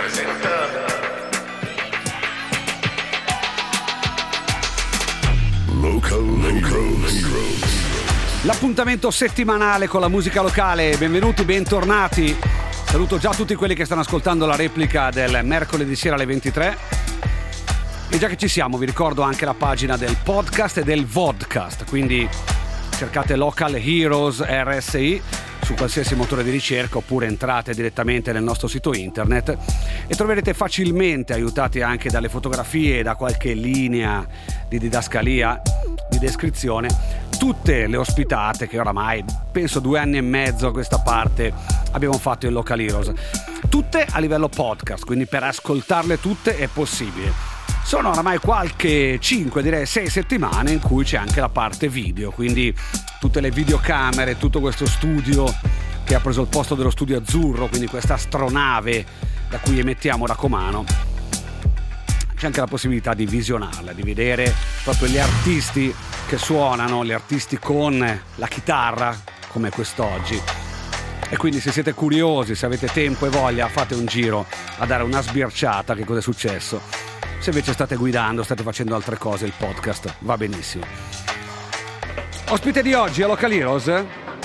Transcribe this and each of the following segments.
L'appuntamento settimanale con la musica locale. Benvenuti, bentornati. Saluto già tutti quelli che stanno ascoltando la replica del mercoledì sera alle 23. E già che ci siamo, vi ricordo anche la pagina del podcast e del vodcast, quindi cercate Local Heroes RSI su qualsiasi motore di ricerca oppure entrate direttamente nel nostro sito internet e troverete facilmente, aiutati anche dalle fotografie e da qualche linea di didascalia, di descrizione, tutte le ospitate che oramai penso 2 anni e mezzo a questa parte abbiamo fatto in Local Heroes, tutte a livello podcast, quindi per ascoltarle tutte è possibile. Sono oramai qualche 5, direi 6 settimane in cui c'è anche la parte video, quindi tutte le videocamere, tutto questo studio che ha preso il posto dello studio azzurro, quindi questa astronave da cui emettiamo Racomano. C'è anche la possibilità di visionarla, di vedere proprio gli artisti che suonano, gli artisti con la chitarra, come quest'oggi. E quindi se siete curiosi, se avete tempo e voglia, fate un giro a dare una sbirciata, che cosa è successo. Se invece state guidando, state facendo altre cose, il podcast va benissimo. Ospite di oggi a Local Heroes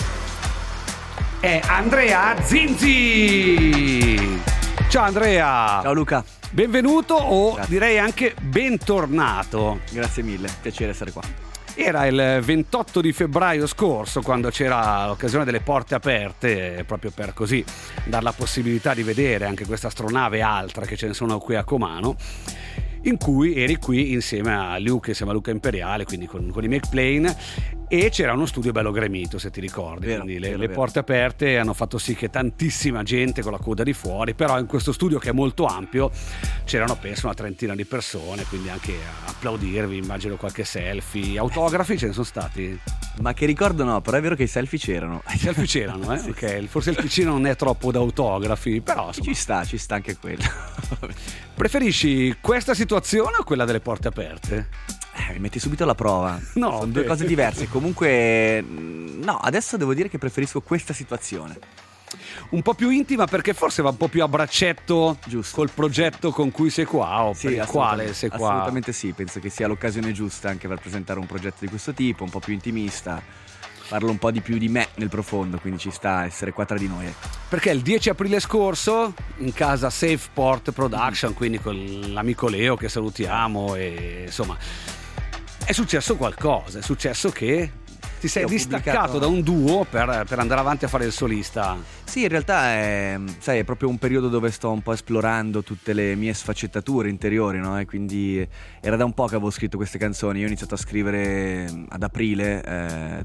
è Andrea Zinzi. Ciao Andrea. Ciao Luca. Benvenuto o Grazie. Direi anche bentornato. Grazie mille, piacere essere qua. Era il 28 di febbraio scorso quando c'era l'occasione delle porte aperte, proprio per così dar la possibilità di vedere anche questa astronave e altre che ce ne sono qui a Comano, in cui eri qui insieme a Luca Imperiale, quindi con i Make Plane, e c'era uno studio bello gremito, se ti ricordi. Vero, quindi vero, le porte aperte hanno fatto sì che tantissima gente con la coda di fuori, però in questo studio che è molto ampio c'erano penso una 30 di persone, quindi anche a applaudirvi, immagino qualche selfie, autografi ce ne sono stati? Ma che ricordo no, però è vero che i selfie c'erano. I selfie c'erano, Sì. Ok, forse il PC non è troppo da autografi, però insomma, Ci sta anche quello. preferisci questa situazione o quella delle porte aperte? Mi metti subito alla prova. No, sono due cose diverse. Comunque no, adesso devo dire che preferisco questa situazione. Un po' più intima, perché forse va un po' più a braccetto Giusto. col progetto con cui sei qua o per il quale sei qua. Assolutamente sì, penso che sia l'occasione giusta anche per presentare un progetto di questo tipo, un po' più intimista. Parlo un po' di più di me nel profondo, quindi ci sta a essere qua tra di noi. Perché il 10 aprile scorso in casa Safeport Production, quindi con l'amico Leo che salutiamo, e insomma è successo qualcosa, è successo che ti sei distaccato da un duo per andare avanti a fare il solista. Sì, in realtà è proprio un periodo dove sto un po' esplorando tutte le mie sfaccettature interiori, no? E quindi era da un po' che avevo scritto queste canzoni. Io ho iniziato a scrivere ad aprile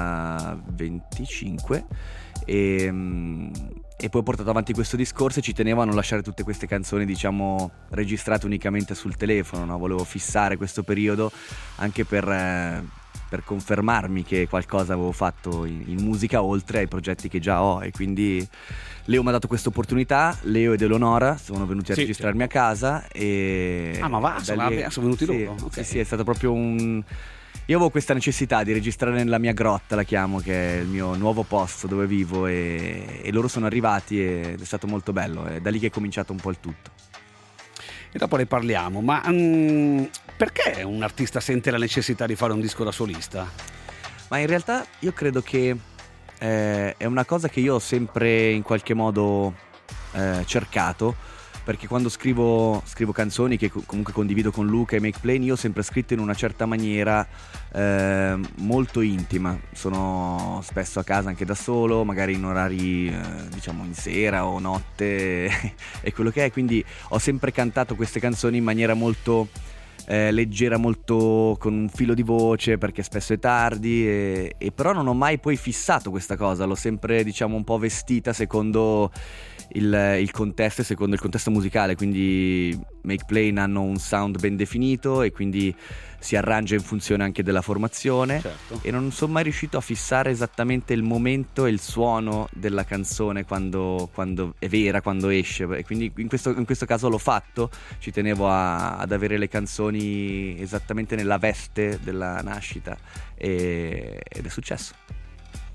2025 e poi ho portato avanti questo discorso e ci tenevo a non lasciare tutte queste canzoni, diciamo, registrate unicamente sul telefono, no? Volevo fissare questo periodo anche per confermarmi che qualcosa avevo fatto in musica oltre ai progetti che già ho, e quindi Leo mi ha dato questa opportunità. Leo ed Eleonora sono venuti a registrarmi a casa e sono venuti loro? Okay. Sì, è stato proprio io avevo questa necessità di registrare nella mia grotta, la chiamo, che è il mio nuovo posto dove vivo, e loro sono arrivati ed è stato molto bello. È da lì che è cominciato un po' il tutto. E dopo ne parliamo, ma perché un artista sente la necessità di fare un disco da solista? Ma in realtà io credo che è una cosa che io ho sempre in qualche modo cercato, perché quando scrivo canzoni che comunque condivido con Luca e Make Plane, io ho sempre scritto in una certa maniera molto intima. Sono spesso a casa anche da solo, magari in orari diciamo in sera o notte e quello che è, quindi ho sempre cantato queste canzoni in maniera molto leggera, molto con un filo di voce, perché spesso è tardi e però non ho mai poi fissato questa cosa, l'ho sempre, diciamo, un po' vestita secondo il contesto e secondo il contesto musicale. Quindi Make Plane hanno un sound ben definito e quindi si arrangia in funzione anche della formazione, certo. E non sono mai riuscito a fissare esattamente il momento e il suono della canzone quando è vera, quando esce, e quindi in questo caso l'ho fatto. Ci tenevo ad avere le canzoni esattamente nella veste della nascita ed è successo.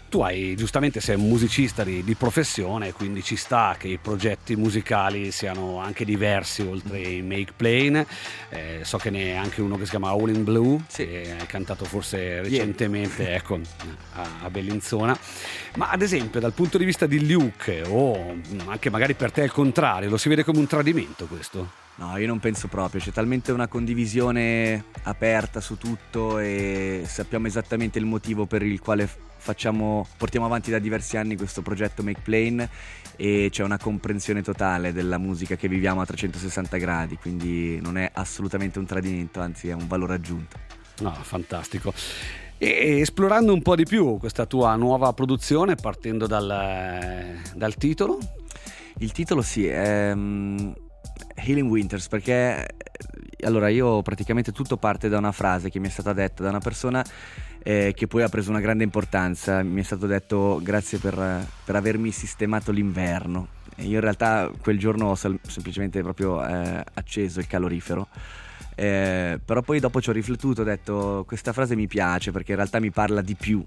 Tu giustamente sei un musicista di professione, quindi ci sta che i progetti musicali siano anche diversi oltre i Make Plain. So che ne è anche uno che si chiama All in Blue, sì, che hai cantato forse recentemente, ecco, a Bellinzona. Ma ad esempio dal punto di vista di Luke, o anche magari per te è il contrario, lo si vede come un tradimento questo? No, io non penso proprio, c'è talmente una condivisione aperta su tutto e sappiamo esattamente il motivo per il quale portiamo avanti da diversi anni questo progetto Make Plain, e c'è una comprensione totale della musica che viviamo a 360 gradi, quindi non è assolutamente un tradimento, anzi è un valore aggiunto. No, fantastico. E esplorando un po' di più questa tua nuova produzione, partendo dal titolo? Il titolo sì, è Healing Winters, perché allora io praticamente tutto parte da una frase che mi è stata detta da una persona che poi ha preso una grande importanza. Mi è stato detto: grazie per avermi sistemato l'inverno. E io in realtà quel giorno ho semplicemente proprio acceso il calorifero, però poi dopo ci ho riflettuto, ho detto: questa frase mi piace perché in realtà mi parla di più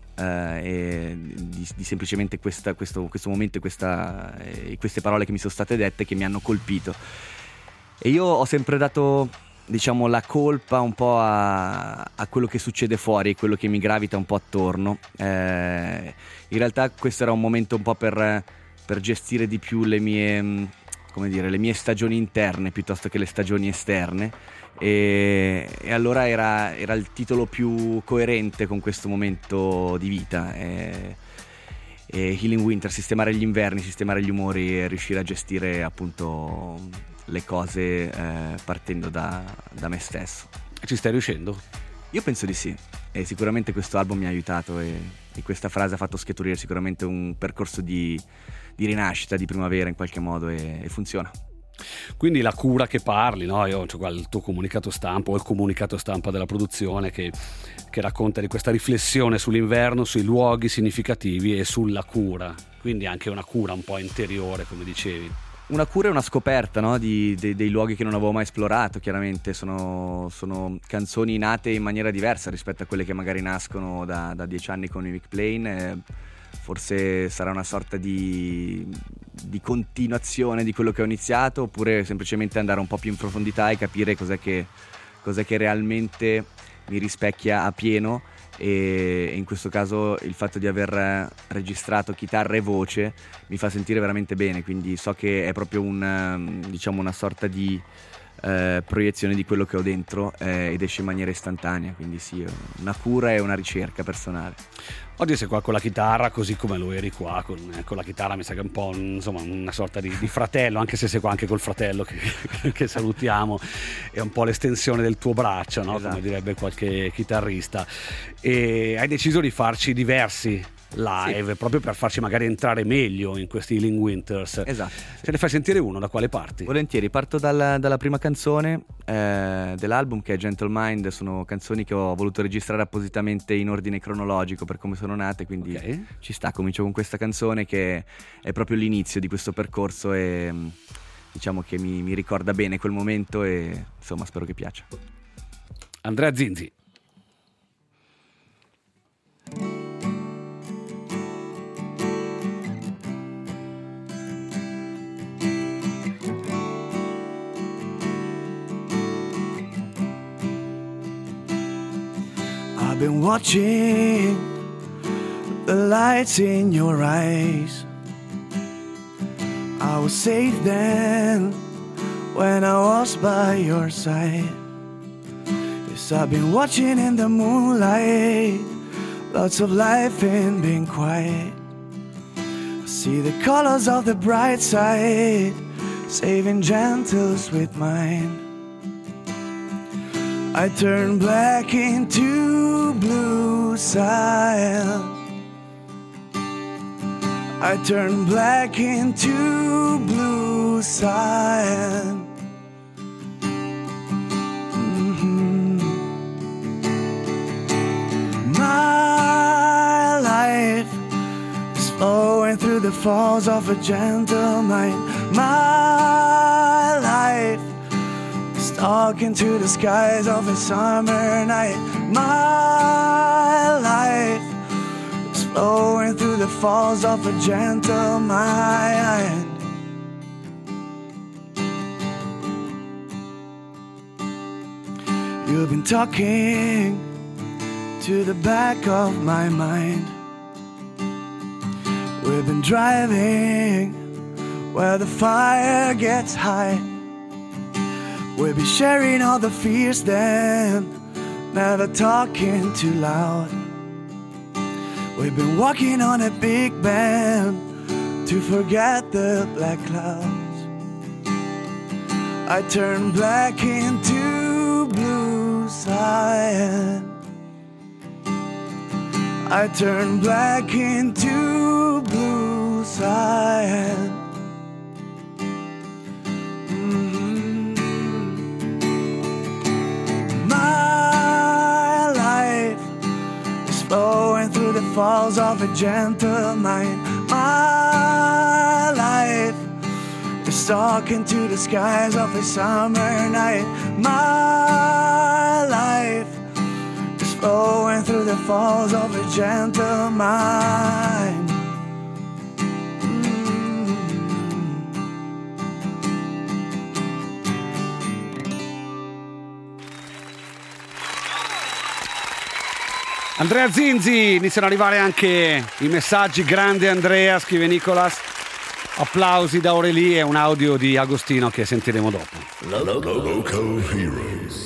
di semplicemente questo momento e queste parole che mi sono state dette, che mi hanno colpito. E io ho sempre dato, diciamo, la colpa un po' a quello che succede fuori, quello che mi gravita un po' attorno. In realtà questo era un momento un po' per gestire di più le mie stagioni interne piuttosto che le stagioni esterne, e allora era il titolo più coerente con questo momento di vita. E Healing Winter, sistemare gli inverni, sistemare gli umori e riuscire a gestire appunto le cose partendo da me stesso. Ci stai riuscendo? Io penso di sì, e sicuramente questo album mi ha aiutato, e questa frase ha fatto scaturire sicuramente un percorso di rinascita, di primavera in qualche modo, e funziona. Quindi la cura che parli, no? Io c'ho qua il tuo comunicato stampa, o il comunicato stampa della produzione che racconta di questa riflessione sull'inverno, sui luoghi significativi e sulla cura, quindi anche una cura un po' interiore, come dicevi. Una cura e una scoperta, no? dei luoghi che non avevo mai esplorato. Chiaramente sono canzoni nate in maniera diversa rispetto a quelle che magari nascono da 10 anni con i Make Plain. Forse sarà una sorta di continuazione di quello che ho iniziato, oppure semplicemente andare un po' più in profondità e capire cos'è che realmente mi rispecchia a pieno. E in questo caso il fatto di aver registrato chitarra e voce mi fa sentire veramente bene, quindi so che è proprio una sorta di proiezione di quello che ho dentro, ed esce in maniera istantanea, quindi sì, una cura e una ricerca personale. Oggi sei qua con la chitarra, così come lo eri qua con la chitarra. Mi sa che è un po' una sorta di fratello, anche se sei qua anche col fratello che salutiamo, è un po' l'estensione del tuo braccio, no? Esatto. Come direbbe qualche chitarrista. E hai deciso di farci diversi live, sì, proprio per farci magari entrare meglio in questi Healing Winters. Esatto. Se ne fai sentire uno, da quale parti? Volentieri, parto dalla prima canzone dell'album, che è Gentle Mind. Sono canzoni che ho voluto registrare appositamente in ordine cronologico per come sono nate, quindi okay, ci sta. Comincio con questa canzone che è proprio l'inizio di questo percorso, e diciamo che mi ricorda bene quel momento, e insomma spero che piaccia. Andrea Zinzi. I've been watching the lights in your eyes. I was safe then when I was by your side. Yes, I've been watching in the moonlight, lots of life and being quiet. I see the colors of the bright side, saving gentle sweet mind. I turn black into blue silence. I turn black into blue silence. My life is flowing through the falls of a gentle mind. My life talking to the skies of a summer night. My life is flowing through the falls of a gentle mind. You've been talking to the back of my mind. We've been driving where the fire gets high. We'll be sharing all the fears then, never talking too loud. We've been walking on a big bend to forget the black clouds. I turn black into blue cyan. I turn black into blue cyan. My life is flowing through the falls of a gentle mind. My life is talking to the skies of a summer night. My life is flowing through the falls of a gentle mind. Andrea Zinzi, iniziano ad arrivare anche i messaggi. Grande Andrea, scrive Nicolas. Applausi da Aurelie e un audio di Agostino che sentiremo dopo. Local Heroes.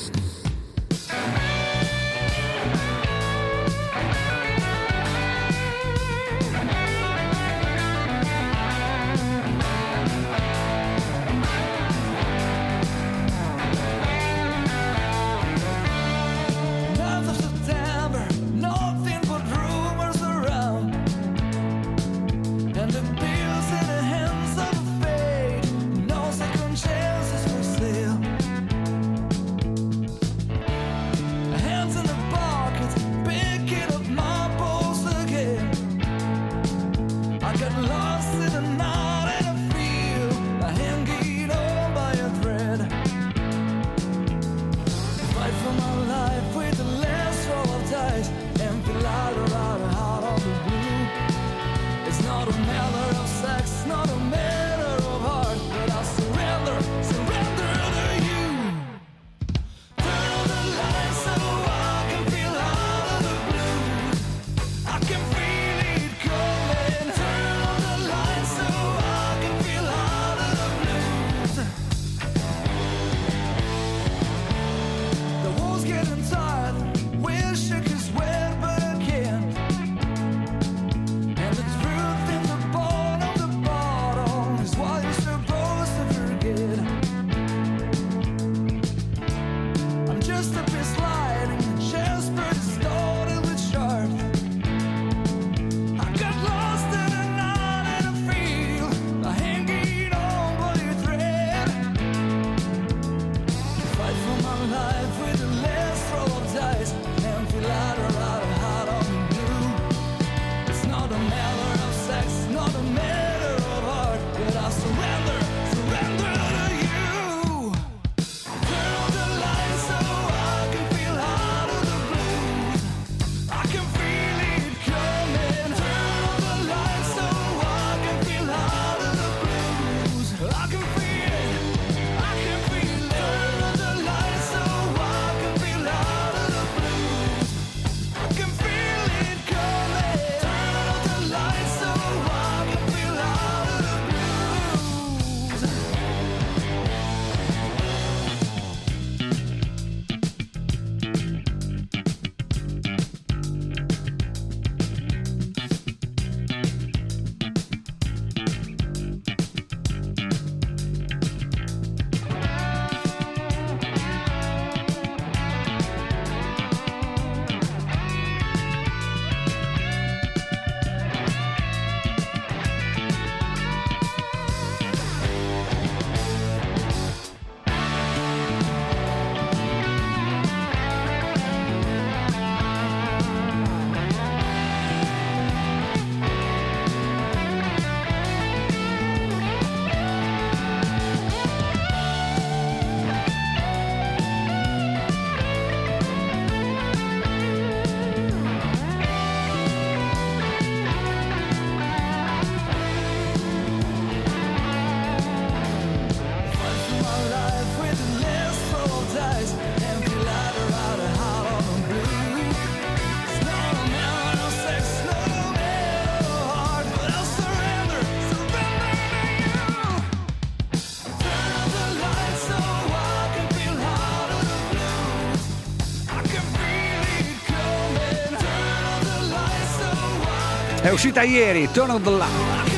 È uscita ieri, Turn on the Light.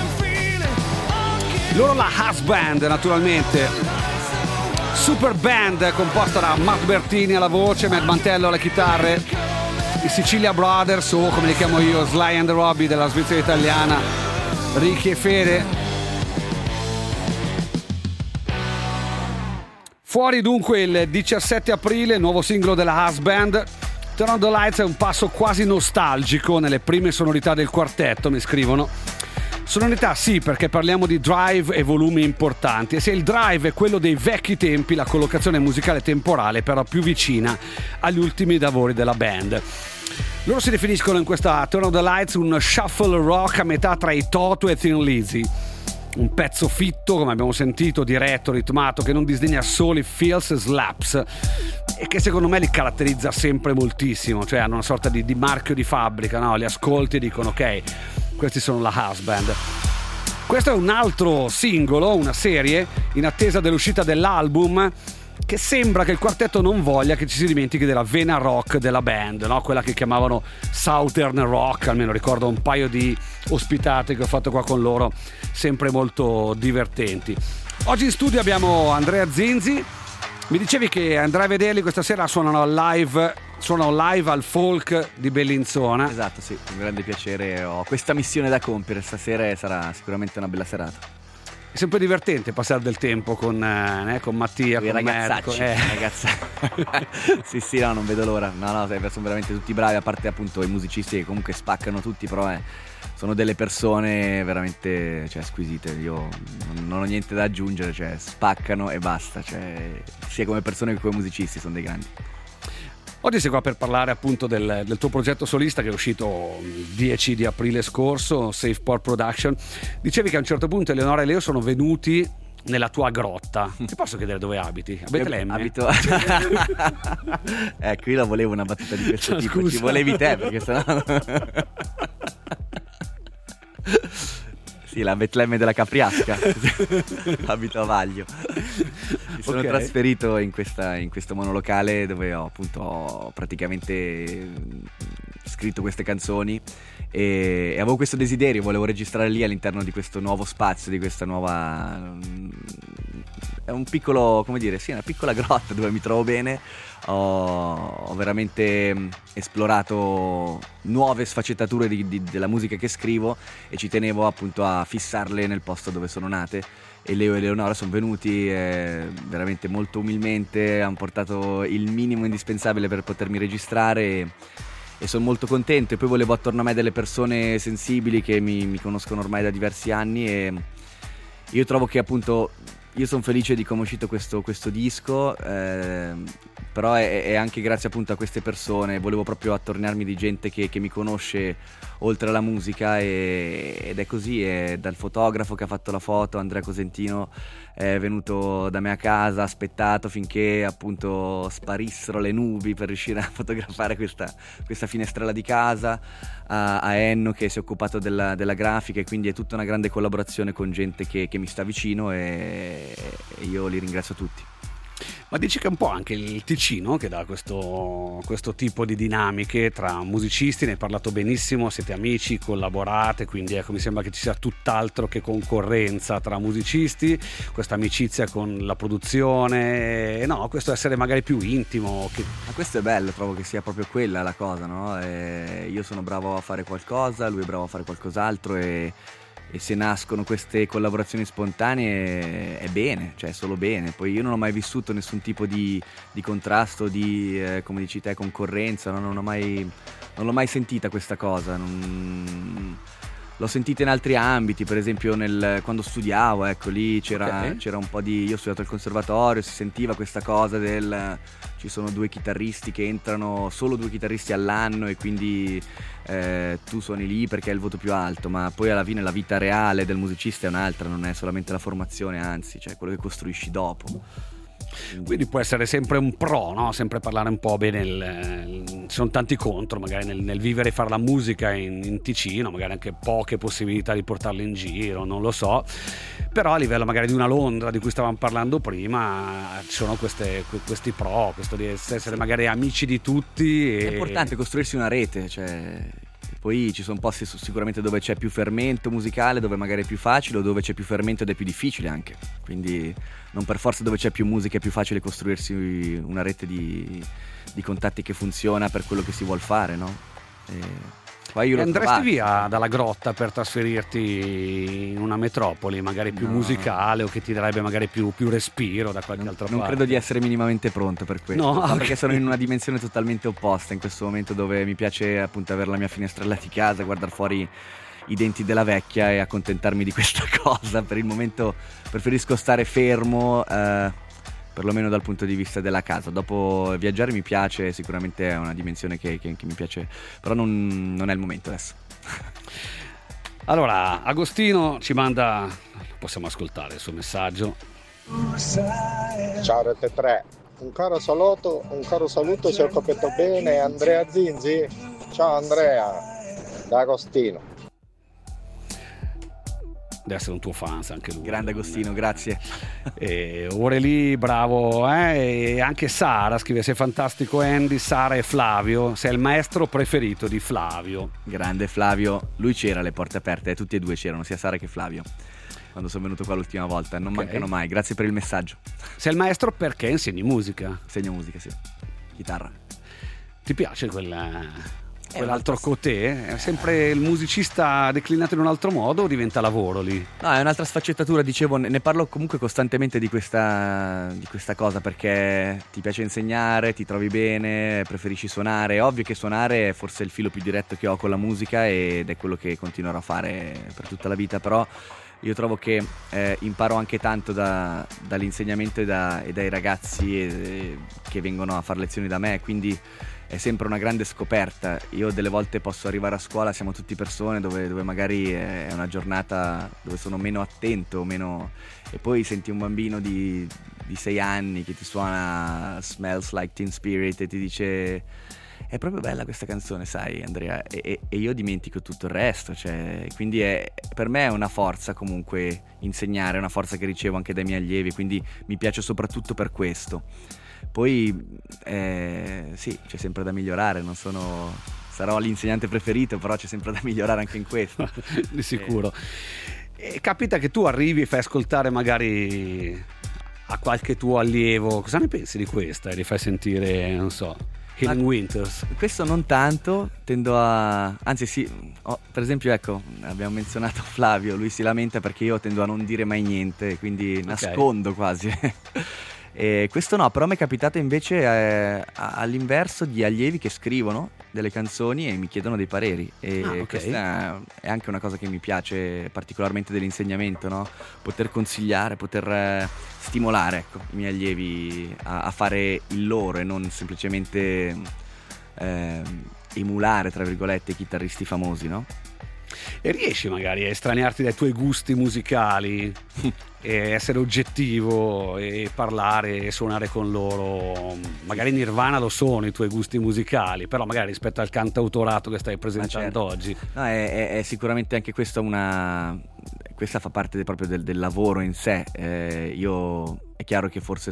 Loro la Husband, naturalmente. Super band composta da Matt Bertini alla voce, Matt Mantello alle chitarre, i Sicilia Brothers, o come li chiamo io, Sly and the Robbie della Svizzera italiana, Ricky e Fede. Fuori dunque il 17 aprile, nuovo singolo della Husband. Turn on the Lights è un passo quasi nostalgico nelle prime sonorità del quartetto, mi scrivono. Sonorità sì, perché parliamo di drive e volumi importanti, e se il drive è quello dei vecchi tempi, la collocazione musicale temporale però più vicina agli ultimi lavori della band. Loro si definiscono in questa Turn on the Lights un shuffle rock a metà tra i Toto e Thin Lizzy. Un pezzo fitto, come abbiamo sentito, diretto, ritmato, che non disdegna soli feels e slaps, e che secondo me li caratterizza sempre moltissimo, cioè hanno una sorta di marchio di fabbrica, no? Li ascolti e dicono ok, questi sono la Husband. Questo è un altro singolo, una serie, in attesa dell'uscita dell'album, che sembra che il quartetto non voglia che ci si dimentichi della vena rock della band, no? Quella che chiamavano Southern Rock, almeno ricordo un paio di ospitate che ho fatto qua con loro, sempre molto divertenti. Oggi in studio abbiamo Andrea Zinzi. Mi dicevi che andrai a vederli questa sera, suonano live al Folk di Bellinzona. Esatto, sì, un grande piacere, ho questa missione da compiere stasera e sarà sicuramente una bella serata. È sempre divertente passare del tempo con Mattia, con ragazzacci, ragazzacci. sì, no, non vedo l'ora. No, sono veramente tutti bravi, a parte appunto i musicisti che comunque spaccano tutti, però sono delle persone veramente, cioè, squisite. Io non ho niente da aggiungere, cioè spaccano e basta, cioè sia come persone che come musicisti sono dei grandi. Oggi sei qua per parlare appunto del tuo progetto solista che è uscito il 10 di aprile scorso, Safe Port Production. Dicevi che a un certo punto Eleonora e Leo sono venuti nella tua grotta. Ti posso chiedere dove abiti? A Betlemme? Abito. Ecco, io la volevo una battuta di questo tipo. Scusa. Ci volevi te, perché sennò. Sì, la Betlemme della Capriasca. Abito a Vaglio. Mi sono trasferito in questo monolocale dove ho praticamente scritto queste canzoni e avevo questo desiderio, volevo registrare lì all'interno di questo nuovo spazio, di questa nuova... È un piccolo, come dire, sì, una piccola grotta dove mi trovo bene. Ho veramente esplorato nuove sfaccettature della musica che scrivo e ci tenevo appunto a fissarle nel posto dove sono nate. E Leo e Eleonora sono venuti veramente molto umilmente, hanno portato il minimo indispensabile per potermi registrare e sono molto contento. E poi volevo attorno a me delle persone sensibili che mi conoscono ormai da diversi anni, e io trovo che appunto io sono felice di come è uscito questo disco, però è anche grazie appunto a queste persone. Volevo proprio attorniarmi di gente che mi conosce oltre alla musica, ed è così. È dal fotografo che ha fatto la foto, Andrea Cosentino, è venuto da me a casa, ha aspettato finché appunto sparissero le nubi per riuscire a fotografare questa finestrella di casa, a Enno che si è occupato della grafica, e quindi è tutta una grande collaborazione con gente che mi sta vicino, e io li ringrazio tutti. Ma dici che è un po' anche il Ticino che dà questo tipo di dinamiche tra musicisti, ne hai parlato benissimo, siete amici, collaborate, quindi ecco, mi sembra che ci sia tutt'altro che concorrenza tra musicisti, questa amicizia con la produzione, no, questo essere magari più intimo. Ma questo è bello, trovo che sia proprio quella la cosa, no? Io sono bravo a fare qualcosa, lui è bravo a fare qualcos'altro, e se nascono queste collaborazioni spontanee è bene, cioè solo bene. Poi io non ho mai vissuto nessun tipo di contrasto, di come dici te, concorrenza, non l'ho mai sentita questa cosa. L'ho sentita in altri ambiti, per esempio quando studiavo, ecco, lì c'era un po' di... Io ho studiato al conservatorio, si sentiva questa cosa ci sono due chitarristi che entrano, solo 2 chitarristi all'anno, e quindi tu suoni lì perché hai il voto più alto, ma poi alla fine la vita reale del musicista è un'altra, non è solamente la formazione, anzi, cioè quello che costruisci dopo. Quindi può essere sempre un pro, no? Sempre parlare un po' bene, ci sono tanti contro magari nel vivere e fare la musica in Ticino, magari anche poche possibilità di portarla in giro, non lo so, però a livello magari di una Londra di cui stavamo parlando prima ci sono questi pro, questo di essere magari amici di tutti. È importante costruirsi una rete, cioè Poi ci sono posti sicuramente dove c'è più fermento musicale, dove magari è più facile, o dove c'è più fermento ed è più difficile anche. Quindi non per forza dove c'è più musica è più facile costruirsi una rete di contatti che funziona per quello che si vuol fare, no? Poi io andresti via dalla grotta per trasferirti in una metropoli magari più musicale, o che ti darebbe magari più respiro da qualche altra parte? Non credo di essere minimamente pronto per questo, no, okay. Perché sono in una dimensione totalmente opposta in questo momento, dove mi piace appunto avere la mia finestrella di casa, guardare fuori i denti della vecchia e accontentarmi di questa cosa. Per il momento preferisco stare fermo, perlomeno dal punto di vista della casa. Dopo viaggiare mi piace, sicuramente è una dimensione che mi piace, però non è il momento adesso. Allora, Agostino ci manda, possiamo ascoltare il suo messaggio. Ciao Rete 3, un caro saluto, se ho capito bene, Andrea Zinzi. Ciao Andrea, da Agostino. Deve essere un tuo fan anche lui. Grande Agostino, grazie. Aureli, bravo. E anche Sara scrive: sei fantastico Andy, Sara e Flavio, sei il maestro preferito di Flavio. Grande Flavio, lui c'era, le porte aperte, tutti e due c'erano, sia Sara che Flavio, quando sono venuto qua l'ultima volta. Non mancano mai, grazie per il messaggio. Sei il maestro perché insegni musica? Insegno musica, sì, chitarra. Ti piace quell'altro cotè? È sempre il musicista declinato in un altro modo, o diventa lavoro lì? No, è un'altra sfaccettatura, dicevo, ne parlo comunque costantemente di questa cosa, perché ti piace insegnare, ti trovi bene, preferisci suonare. È ovvio che suonare è forse il filo più diretto che ho con la musica ed è quello che continuerò a fare per tutta la vita, però io trovo che imparo anche tanto dall'insegnamento e dai ragazzi che vengono a fare lezioni da me, quindi è sempre una grande scoperta. Io delle volte posso arrivare a scuola, siamo tutti persone dove magari è una giornata dove sono meno attento, e poi senti un bambino di 6 anni che ti suona Smells Like Teen Spirit e ti dice: è proprio bella questa canzone, sai Andrea, e io dimentico tutto il resto, cioè, quindi per me è una forza comunque insegnare, è una forza che ricevo anche dai miei allievi, quindi mi piace soprattutto per questo. Poi sì, c'è sempre da migliorare, sarò l'insegnante preferito, però c'è sempre da migliorare anche in questo. Di sicuro. E capita che tu arrivi e fai ascoltare magari a qualche tuo allievo, cosa ne pensi di questa? E li fai sentire, non so, Healing Winters? Questo non tanto, anzi sì, per esempio ecco, abbiamo menzionato Flavio, lui si lamenta perché io tendo a non dire mai niente, quindi nascondo quasi. E questo no, però mi è capitato invece all'inverso di allievi che scrivono delle canzoni e mi chiedono dei pareri, e questa è anche una cosa che mi piace particolarmente dell'insegnamento, no? Poter consigliare, poter stimolare, ecco, i miei allievi a fare il loro e non semplicemente emulare, tra virgolette, i chitarristi famosi, no? E riesci magari a estraniarti dai tuoi gusti musicali e essere oggettivo e parlare e suonare con loro? Magari Nirvana lo sono i tuoi gusti musicali, però magari rispetto al cantautorato che stai presentando oggi. No, è sicuramente anche questa questa fa parte proprio del lavoro in sé. Io è chiaro che forse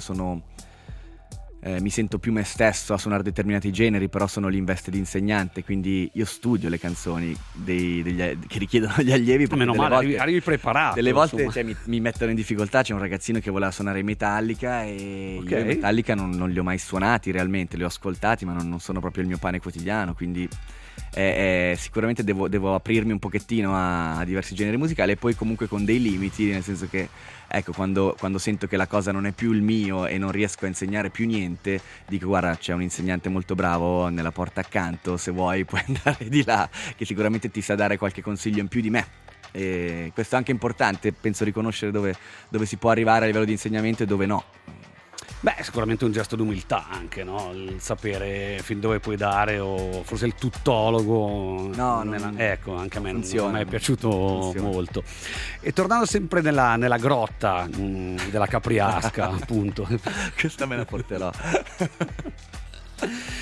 mi sento più me stesso a suonare determinati generi, però sono lì in veste di insegnante, quindi io studio le canzoni che richiedono gli allievi. Meno male, arrivi preparato. Delle volte mi mettono in difficoltà. C'è un ragazzino che voleva suonare i Metallica e io i Metallica non li ho mai suonati realmente, li ho ascoltati, ma non sono proprio il mio pane quotidiano, quindi sicuramente devo aprirmi un pochettino a diversi generi musicali, e poi comunque con dei limiti, nel senso che ecco, quando sento che la cosa non è più il mio e non riesco a insegnare più niente, dico: guarda, c'è un insegnante molto bravo nella porta accanto, se vuoi puoi andare di là, che sicuramente ti sa dare qualche consiglio in più di me. E questo è anche importante, penso, riconoscere dove si può arrivare a livello di insegnamento e dove no. Beh, sicuramente un gesto d'umiltà anche, no? Il sapere fin dove puoi dare, o forse il tuttologo. Ecco, anche a me non è piaciuto molto. E tornando sempre nella grotta della Capriasca, appunto. Questa me la porterò.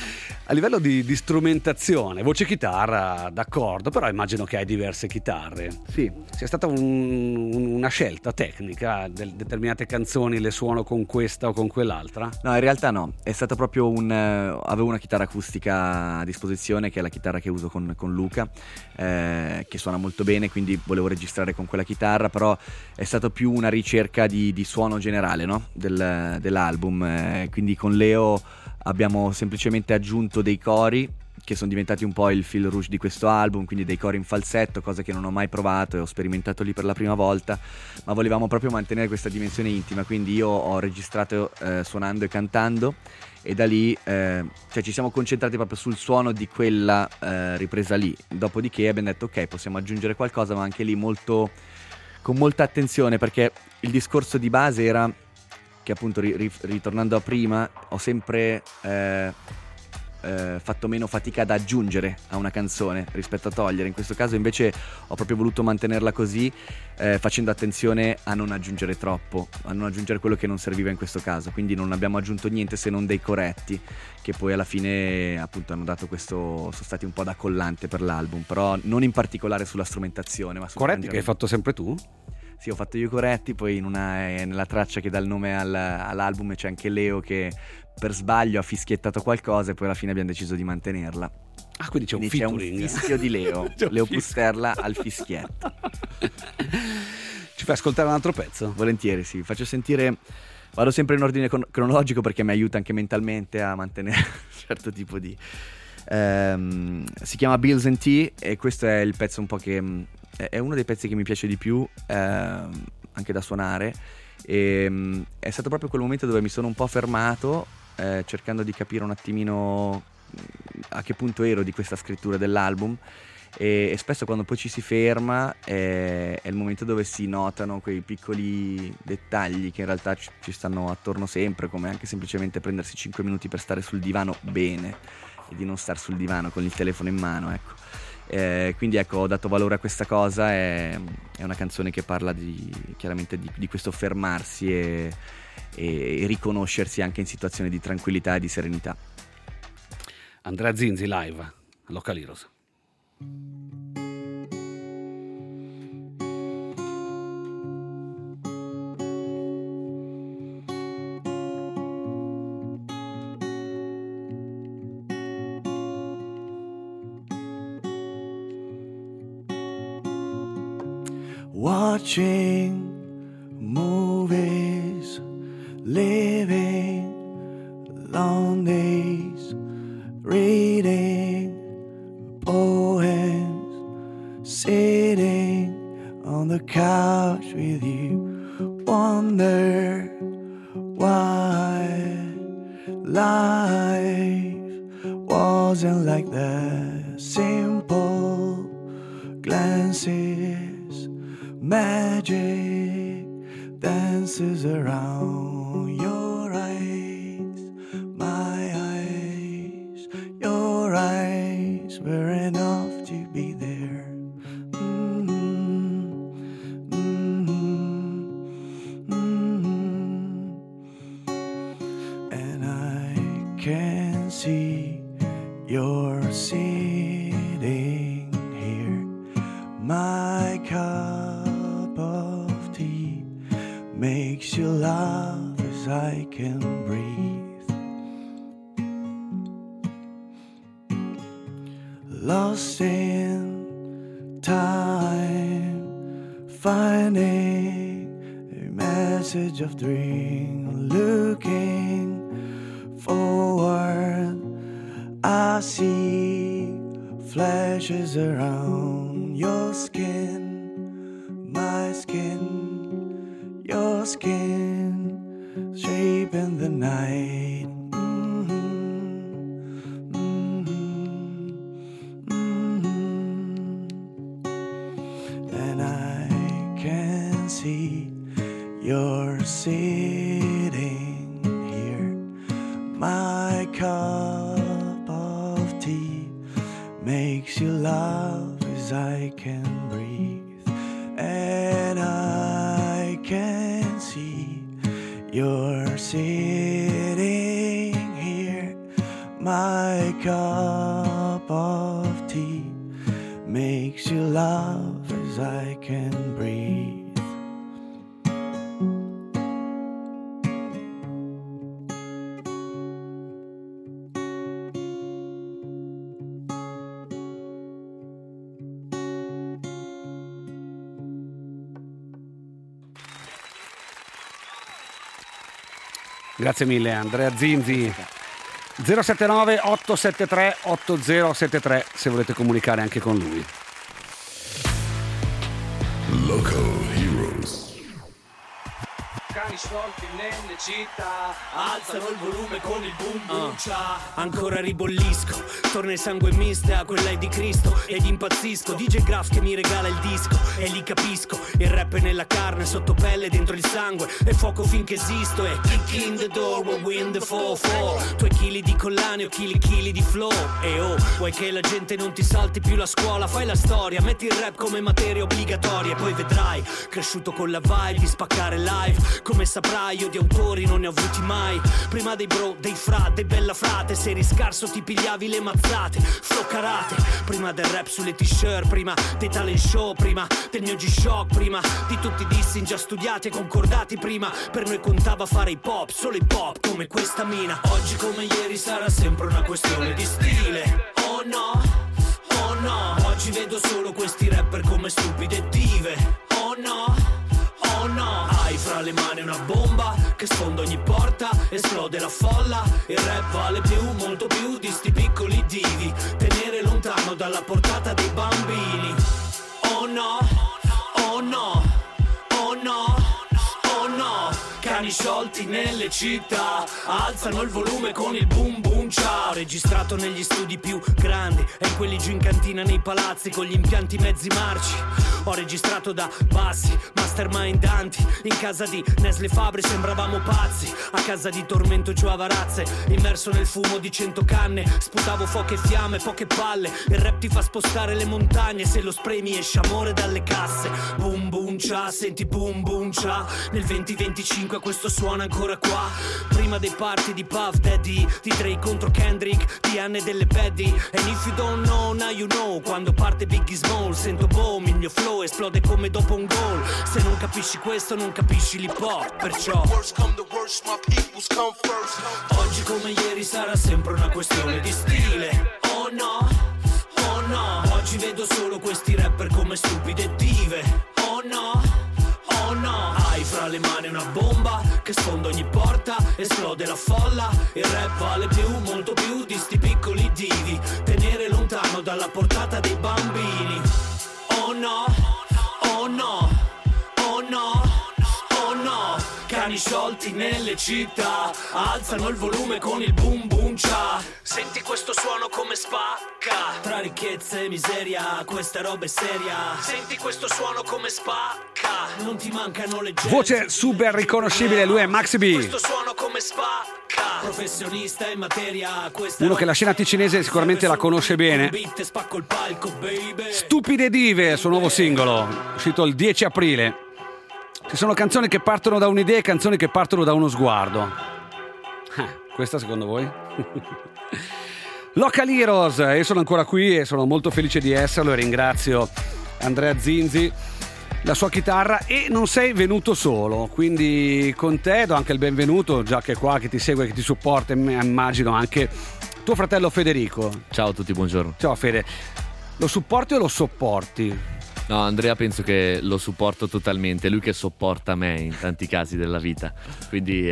A livello di strumentazione, voce chitarra, d'accordo, però immagino che hai diverse chitarre. Sì. Sia stata una scelta tecnica, determinate canzoni le suono con questa o con quell'altra? No, in realtà no, è stato proprio avevo una chitarra acustica a disposizione, che è la chitarra che uso con Luca, che suona molto bene, quindi volevo registrare con quella chitarra, però è stato più una ricerca di suono generale, no? dell'album, quindi con Leo abbiamo semplicemente aggiunto dei cori che sono diventati un po' il fil rouge di questo album, quindi dei cori in falsetto, cosa che non ho mai provato e ho sperimentato lì per la prima volta, ma volevamo proprio mantenere questa dimensione intima, quindi io ho registrato suonando e cantando, e da lì ci siamo concentrati proprio sul suono di quella ripresa lì. Dopodiché abbiamo detto ok, possiamo aggiungere qualcosa, ma anche lì con molta attenzione, perché il discorso di base era che, appunto, ritornando a prima, ho sempre fatto meno fatica ad aggiungere a una canzone rispetto a togliere. In questo caso invece ho proprio voluto mantenerla così, facendo attenzione a non aggiungere troppo, a non aggiungere quello che non serviva in questo caso, quindi non abbiamo aggiunto niente se non dei corretti, che poi alla fine, appunto, hanno dato sono stati un po' da collante per l'album, però non in particolare sulla strumentazione, ma Corretti che hai fatto sempre tu? Sì, ho fatto io i corretti, poi nella traccia che dà il nome all'album c'è anche Leo che per sbaglio ha fischiettato qualcosa e poi alla fine abbiamo deciso di mantenerla. Ah, quindi c'è un featuring. C'è un fischio di Leo, Leo Pusterla al fischietto. Ci fai ascoltare un altro pezzo? Volentieri, sì, faccio sentire, vado sempre in ordine cronologico perché mi aiuta anche mentalmente a mantenere un certo tipo di... si chiama Bills and Tea e questo è il pezzo un po' che... è uno dei pezzi che mi piace di più, anche da suonare, e è stato proprio quel momento dove mi sono un po' fermato, cercando di capire un attimino a che punto ero di questa scrittura dell'album, e spesso quando poi ci si ferma è il momento dove si notano quei piccoli dettagli che in realtà ci stanno attorno sempre, come anche semplicemente prendersi 5 minuti per stare sul divano bene e di non star sul divano con il telefono in mano, ecco. Quindi ecco, ho dato valore a questa cosa, è una canzone che parla chiaramente di questo fermarsi e riconoscersi anche in situazioni di tranquillità e di serenità. Andrea Zinzi live, Local Heroes. Watching movies, living long days, reading poems, sitting on the couch with you, wonder why life wasn't like that. Simple glances, magic dances around your eyes, my eyes. Your eyes were enough to be there. And I can see you're sitting here, my cup of tea makes you laugh as I can breathe. Lost in time, finding a message of dream, looking forward. I see flashes around your skin, my skin, your skin, shaping the night. And I can see you're sitting here, my cup of tea makes you laugh as I can breathe. And I can see you're sitting here, my cup of tea makes you laugh as I can breathe. Grazie mille Andrea Zinzi. 079 873 8073 se volete comunicare anche con lui. Loco Heroes. Cani sciolti nelle città, alzano il volume con il boom boom cha. Ancora ribollisco, torna il sangue mista, quella è di Cristo ed impazzisco. DJ Graf che mi regala il disco e li capisco. Il rap è nella carne, sotto pelle, dentro il sangue e fuoco finché esisto. E kick in the door, we'll win the 4-4. 2 chili di collane o chili di flow. E oh, vuoi che la gente non ti salti più la scuola? Fai la storia, metti il rap come materia obbligatoria e poi vedrai, cresciuto con la vibe di spaccare live. Come saprai io di autori non ne ho avuti mai. Prima dei bro, dei fra, dei bella frate. Se eri scarso ti pigliavi le mazzate, flow karate. Prima del rap sulle t-shirt, prima dei talent show, prima del mio G-Shock, prima di tutti i dissing già studiati e concordati prima. Per noi contava fare hip hop, solo hip hop come questa mina. Oggi come ieri sarà sempre una questione di stile. Oh no, oh no. Oggi vedo solo questi rapper come stupide dive. Oh no, oh no. Hai fra le mani una bomba che sfonda ogni porta, esplode la folla. Il rap vale più, molto più di sti piccoli divi. Tenere lontano dalla portata dei bambini. Oh no, oh no, oh no, oh no. Cani sciolti nelle città, alzano il volume con il boom boom cha. Ho registrato negli studi più grandi e in quelli giù in cantina nei palazzi con gli impianti mezzi marci. Ho registrato da bassi, mastermindanti. In casa di Nestle Fabri sembravamo pazzi. A casa di Tormento giù a Varazze, immerso nel fumo di 100 canne. Sputavo fuoco e fiamme, poche palle. Il rap ti fa spostare le montagne. Se lo spremi esce amore dalle casse. Boom boom cha, senti boom boom cha. Nel 2025 questo suona ancora qua. Prima dei party di Puff Daddy, di Dre contro Kendrick, di Anne delle Paddy. And if you don't know, now you know. Quando parte Biggie Small, sento boom, il mio flow esplode come dopo un gol. Se non capisci questo non capisci l'hip hop, perciò oggi come ieri sarà sempre una questione di stile. Oh no, oh no. Oggi vedo solo questi rapper come stupide dive. Oh no, oh no. Hai fra le mani una bomba che sfonda ogni porta, esplode la folla. Il rap vale più, molto più di sti piccoli divi. Tenere lontano dalla portata dei bambini. Oh no, oh no, oh no, oh no. Cani sciolti nelle città, alzano il volume con il boom boom cha. Senti questo suono come spacca. Tra ricchezza e miseria, questa roba è seria. Senti questo suono come spacca. Non ti mancano le gente. Voce super riconoscibile, lui è Maxi B. Questo suono come spacca. Professionista in materia, questa Uno che la scena ticinese sicuramente la conosce bene. Spacco il palco, baby. Stupide Dive, il suo nuovo singolo, uscito il 10 aprile. Ci sono canzoni che partono da un'idea e canzoni che partono da uno sguardo. Questa secondo voi? Local Heroes, io sono ancora qui e sono molto felice di esserlo e ringrazio Andrea Zinzi, la sua chitarra, e non sei venuto solo, quindi con te do anche il benvenuto, già che è qua, che ti segue, che ti supporta, immagino anche tuo fratello Federico. Ciao a tutti, buongiorno. Ciao Fede, lo supporti o lo sopporti? No, Andrea penso che lo supporto totalmente, è lui che sopporta me in tanti casi della vita, quindi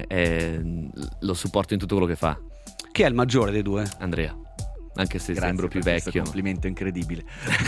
lo supporto in tutto quello che fa. Chi è il maggiore dei due? Andrea, anche se Grazie sembro più per questo vecchio. complimento incredibile.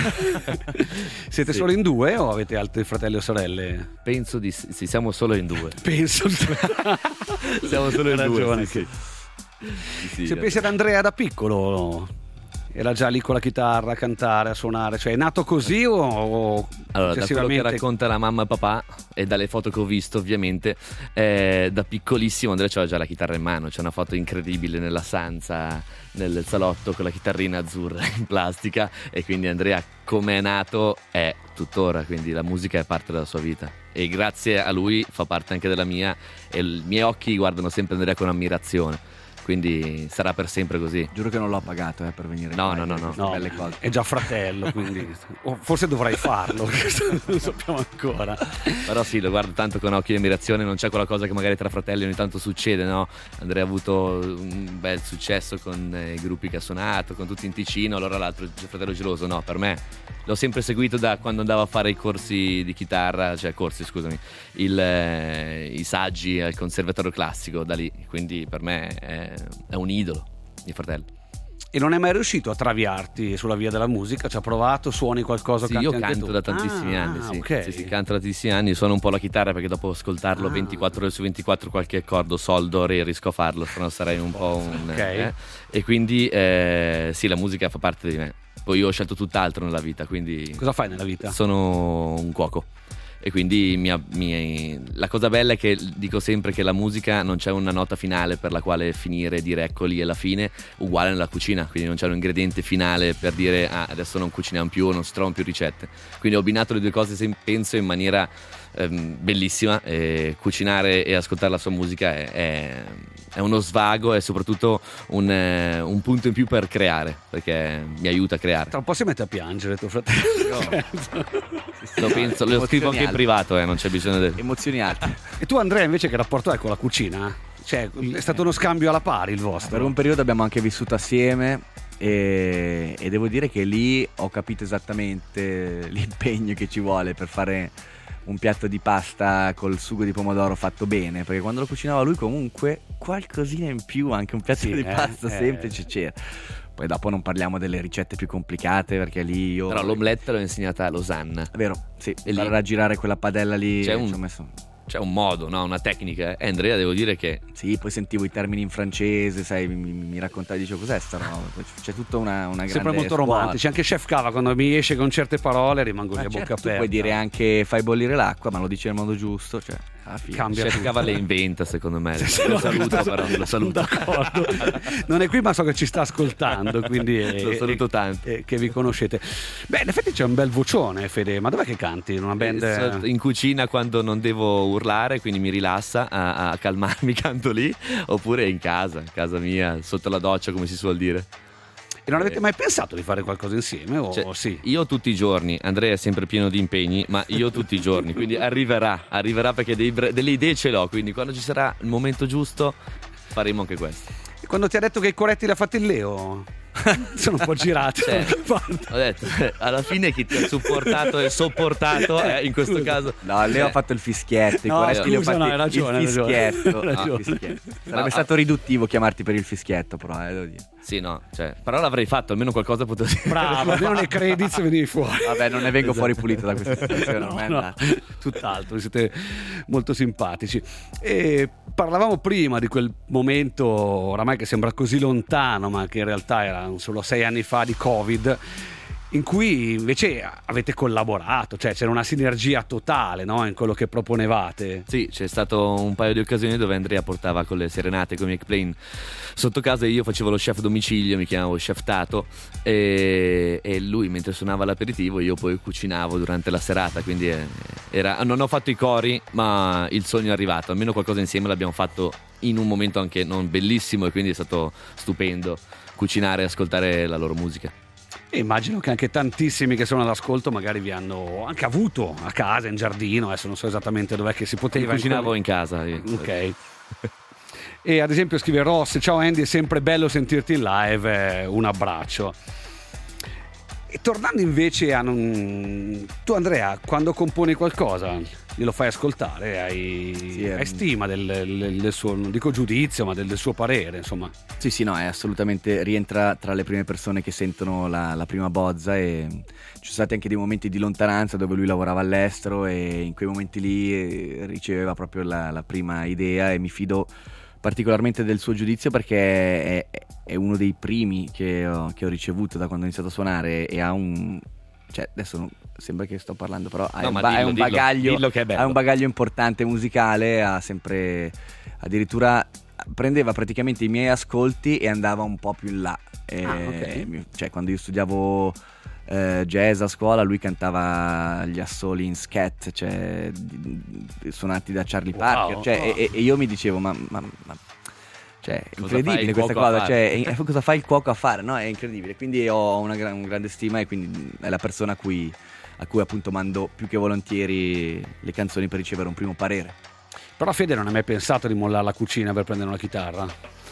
Siete solo in due o avete altri fratelli o sorelle? Penso di sì, siamo solo in due. Penso. Siamo solo in due, ragione. sì. Sì, Se pensi ad Andrea da piccolo, era già lì con la chitarra a cantare, a suonare, cioè è nato così o allora, da quello che successivamente? racconta la mamma e papà e dalle foto che ho visto ovviamente, da piccolissimo Andrea c'aveva già la chitarra in mano. C'è una foto incredibile nella stanza, nel salotto, con la chitarrina azzurra in plastica, e quindi Andrea come è nato è tuttora, quindi la musica è parte della sua vita e grazie a lui fa parte anche della mia, e i miei occhi guardano sempre Andrea con ammirazione. quindi sarà per sempre così. Giuro che non l'ho pagato per venire No, qua, no, No, belle cose. è già fratello, quindi forse dovrei farlo, non lo sappiamo ancora. Però sì, lo guardo tanto con occhi di ammirazione. Non c'è quella cosa che magari tra fratelli ogni tanto succede, no? Andrea ha avuto un bel successo con i gruppi che ha suonato, con tutti in Ticino, allora l'altro il fratello geloso. No, per me l'ho sempre seguito da quando andavo a fare i corsi di chitarra, cioè corsi, scusami, i saggi al conservatorio classico, da lì. Quindi per me è un idolo, mio fratello. E non è mai riuscito a traviarti sulla via della musica? Ci ha provato? Suoni qualcosa? Sì, canti io anche canto tu? da tantissimi anni, sì. Ok. Sì, canto da tantissimi anni, suono un po' la chitarra perché dopo ascoltarlo 24 ore su 24 qualche accordo sol do re riesco a farlo, se no sarei un po' un... Ok. E quindi sì, la musica fa parte di me. Poi io ho scelto tutt'altro nella vita, quindi... Cosa fai nella vita? Sono un cuoco. E quindi la cosa bella è che dico sempre che la musica non c'è una nota finale per la quale finire e dire ecco lì è la fine, uguale nella cucina, quindi non c'è un ingrediente finale per dire adesso non cuciniamo più o non si trovano più ricette. Quindi ho abbinato le due cose, penso, in maniera bellissima. Cucinare e ascoltare la sua musica è uno svago e soprattutto un punto in più per creare, perché mi aiuta a creare. Tra un po' si mette a piangere tuo fratello. Lo scrivo anche in privato, non c'è bisogno di... Emozioni alte. E tu, Andrea, invece, che rapporto hai con la cucina? Cioè, è stato uno scambio alla pari il vostro? Per un periodo abbiamo anche vissuto assieme e devo dire che lì ho capito esattamente l'impegno che ci vuole per fare un piatto di pasta col sugo di pomodoro fatto bene, perché quando lo cucinava lui comunque qualcosina in più, anche un piatto di pasta semplice c'era. Poi dopo non parliamo delle ricette più complicate, perché lì io... Però l'omelette l'ho insegnata a Losanna. Vero, sì, E lì- per raggirare quella padella lì C'è ci ho messo... C'è un modo, no? Una tecnica. Andrea, devo dire che Sì, poi sentivo i termini in francese, sai, mi raccontavi, dicevo cos'è sta roba? C'è tutta una grande Sempre molto scuola. romantici. Anche Chef Cava, quando mi esce con certe parole, rimango lì a bocca Certo, tu aperta. puoi dire anche fai bollire l'acqua, ma lo dici nel modo giusto, cioè alla fine. Cambia Chef tutto. Cava le inventa, secondo me. Lo saluto, però, lo saluto. D'accordo. Non è qui, ma so che ci sta ascoltando, quindi Lo saluto tanto. che vi conoscete. Beh, in effetti c'è un bel vocione, Fede. Ma dov'è che canti? In una band? In cucina quando non devo urlare, quindi mi rilassa a calmarmi, canto lì, oppure in casa mia, sotto la doccia, come si suol dire. E non avete mai pensato di fare qualcosa insieme? O Cioè, sì? Io tutti i giorni, Andrea è sempre pieno di impegni, ma io tutti i giorni, quindi arriverà perché delle idee ce l'ho, quindi quando ci sarà il momento giusto faremo anche questo. E quando ti ha detto che i coretti li ha fatti il Leo? Sono un po' girati. Cioè, ho detto, alla fine chi ti ha supportato e sopportato, in questo Scusa. caso... No, Leo ha fatto il fischietto, i No, coretti li ho scusa, fatti no, hai ragione, il hai ragione. fischietto. Hai No, ragione. il fischietto. Sarebbe stato riduttivo chiamarti per il fischietto, però, devo dire. Sì, no, cioè, però l'avrei fatto, almeno qualcosa potevo dire. Bravo, almeno nei credits venivi fuori. Vabbè, non ne vengo fuori pulito da questa situazione, ormai è No, andata. tutt'altro, siete molto simpatici. E parlavamo prima di quel momento oramai che sembra così lontano, ma che in realtà era solo 6 anni fa, di Covid, in cui invece avete collaborato, cioè c'era una sinergia totale, no? In quello che proponevate. Sì, c'è stato un paio di occasioni dove Andrea portava con le serenate con i Mic Plane sotto casa e io facevo lo chef domicilio, mi chiamavo Chef Tato e lui mentre suonava l'aperitivo io poi cucinavo durante la serata, quindi non ho fatto i cori ma il sogno è arrivato, almeno qualcosa insieme l'abbiamo fatto in un momento anche non bellissimo e quindi è stato stupendo cucinare e ascoltare la loro musica. E immagino che anche tantissimi che sono all'ascolto magari vi hanno anche avuto a casa, in giardino, adesso non so esattamente dov'è che si poteva. Cucinavo in casa. Io. Ok. E ad esempio scrive Ross: ciao Andy, è sempre bello sentirti in live, un abbraccio. E tornando invece a tu Andrea, quando componi qualcosa glielo fai ascoltare, hai stima del suo, non dico giudizio, ma del suo parere, insomma. Sì, no, è assolutamente, rientra tra le prime persone che sentono la prima bozza e ci sono stati anche dei momenti di lontananza dove lui lavorava all'estero e in quei momenti lì riceveva proprio la prima idea e mi fido particolarmente del suo giudizio perché è uno dei primi che ho ricevuto da quando ho iniziato a suonare e ha un... cioè adesso sembra che sto parlando però ha un bagaglio importante musicale, ha sempre addirittura prendeva praticamente i miei ascolti e andava un po' più in là okay. Cioè quando io studiavo jazz a scuola lui cantava gli assoli in scat, cioè suonati da Charlie Parker, cioè, e io mi dicevo ma Cioè, è Cosa incredibile fa il questa cuoco a cosa, fare? cioè, cosa fa il cuoco a fare? No, è incredibile. Quindi ho un grande stima e quindi è la persona a cui appunto mando più che volentieri le canzoni per ricevere un primo parere. Però Fede non hai mai pensato di mollare la cucina per prendere una chitarra?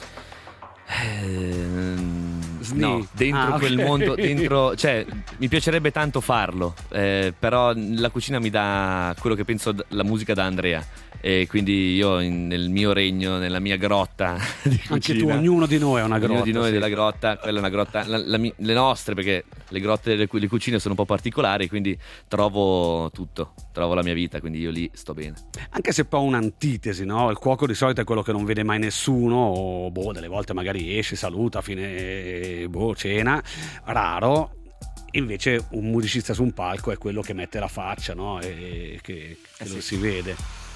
No, dentro quel mondo, cioè mi piacerebbe tanto farlo, però la cucina mi dà quello che penso la musica da Andrea, e quindi io nel mio regno, nella mia grotta di cucina, anche tu, ognuno di noi è una grotta. ognuno di noi sì. della grotta, quella è una grotta, le nostre, perché le grotte le cucine sono un po' particolari, quindi trovo tutto, trovo la mia vita, quindi io lì sto bene. Anche se poi un'antitesi, no? Il cuoco di solito è quello che non vede mai nessuno, o delle volte magari esce, saluta a fine cena, raro. Invece un musicista su un palco è quello che mette la faccia, no? E che lo si vede.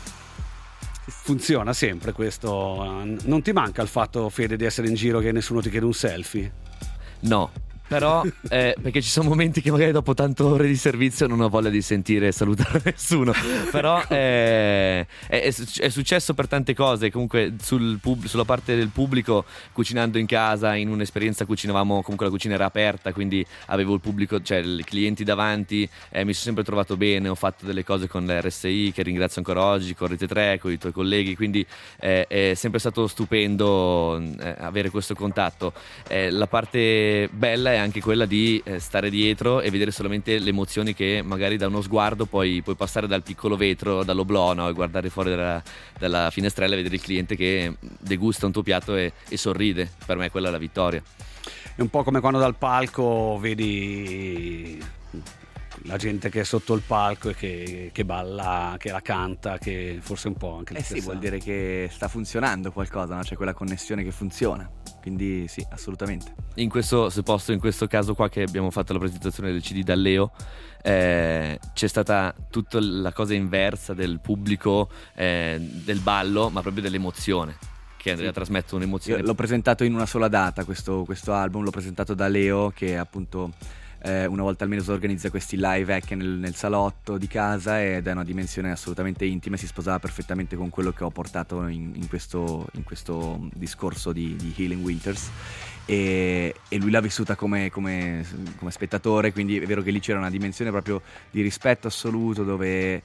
Funziona sempre questo. Non ti manca il fatto, Fede, di essere in giro che nessuno ti chiede un selfie? No, però perché ci sono momenti che magari dopo tante ore di servizio non ho voglia di sentire e salutare nessuno. Però è successo per tante cose. Comunque sulla parte del pubblico, cucinando in casa, in un'esperienza cucinavamo, comunque la cucina era aperta, quindi avevo il pubblico, cioè i clienti davanti, mi sono sempre trovato bene. Ho fatto delle cose con l'RSI che ringrazio ancora oggi, con Rete 3, con i tuoi colleghi, quindi è sempre stato stupendo avere questo contatto. La parte bella è anche quella di stare dietro e vedere solamente le emozioni che magari da uno sguardo puoi passare dal piccolo vetro, dall'oblò, no? E guardare fuori dalla finestrella e vedere il cliente che degusta un tuo piatto e sorride. Per me quella è la vittoria. È un po' come quando dal palco vedi la gente che è sotto il palco e che balla, che la canta, che forse un po' anche Sì, vuol dire che sta funzionando qualcosa, no? C'è quella connessione che funziona. Quindi sì, assolutamente. In questo caso qua che abbiamo fatto la presentazione del CD da Leo, c'è stata tutta la cosa inversa del pubblico, del ballo, ma proprio dell'emozione, che Andrea trasmette un'emozione. Io l'ho presentato in una sola data questo album, l'ho presentato da Leo, che appunto una volta al mese organizza questi live hack nel salotto di casa, ed è una dimensione assolutamente intima e si sposava perfettamente con quello che ho portato in questo discorso di Healing Winters, e lui l'ha vissuta come spettatore, quindi è vero che lì c'era una dimensione proprio di rispetto assoluto, dove